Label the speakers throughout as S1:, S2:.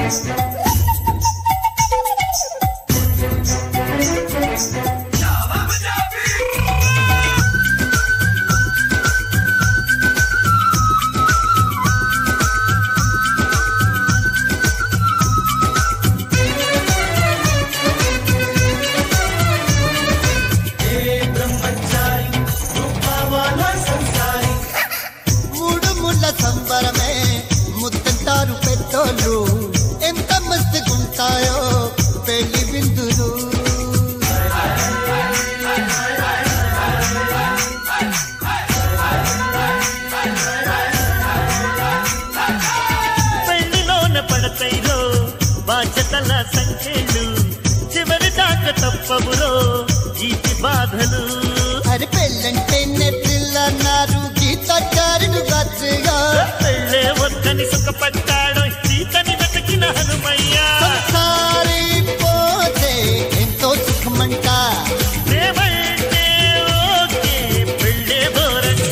S1: ఎంత మస్తుగుంటాయో పెళ్లి విందులు
S2: పెళ్లిలోన పడతాయిలో బాధ్యతల సంఖ్యలు చివరి దాకా తప్పవురో ఈటి బాధలు
S1: అరే పెళ్ళంటే నెట్టిల్లన్నారు గీతకారుడు గచ్చగా
S2: పెళ్ళే వద్దని సుఖపడ్డాడు సీతని వెతికిన హనుమయ్య
S1: సంసారి పోతే ఎంతో సుఖమంట
S2: ప్రేమంటే ఓకే పెళ్ళే బోరంట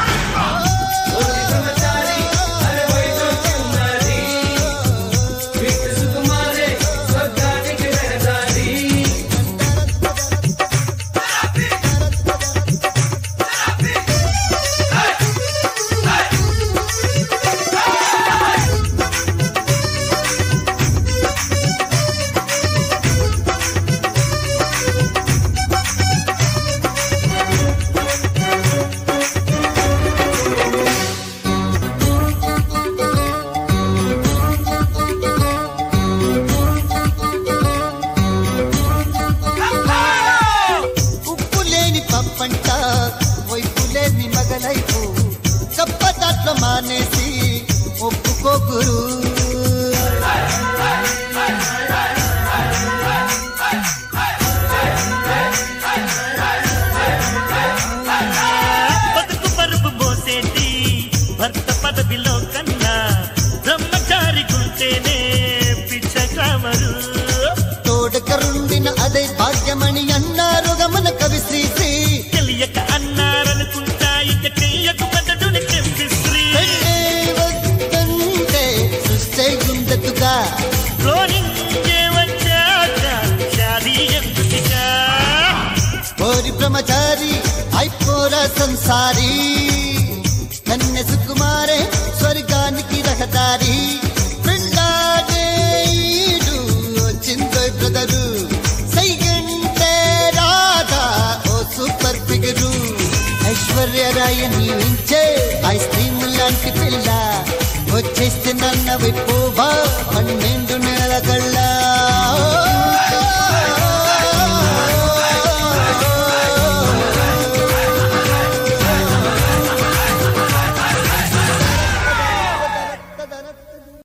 S1: పంట వైపులేని మగలైపు చప్పదాట్లో మానేసి ఒప్పుకోగురు
S2: బతుకు పరుపు మోసేటి భర్త పదవిలో కన్నా బ్రహ్మచారి గుంటేనే పిచ్చకామరు
S1: తోడకరుండిన అదే భాగ్యమణి అన్నారు గమన కవి శ్రీశ్రీ
S2: తెలియక అన్నారనుకుంటా ఇక చెయ్యకు మెదడుని తెంపిశ్రీ
S1: వద్దంటే చూస్తే గుండెతుగా
S2: క్లోనింగే వచ్చాక షాదీ ఎందుకుగా
S1: ఓరి బ్రహ్మచారి అయిపోరా సంసారి కన్య సుకుమారే స్వర్గానికి రహదారి పెళ్ళాడేడు వచ్చిందో బ్రదరు సైగంటే రాధా ఓ సూపర్ ఫిగరు ఐశ్వర్య రాయ నీవించే ఐస్ క్రీమ్ లాంటి పిల్ల వచ్చేస్తే నన్న వైపోవా 12 నెలల కళ్ళ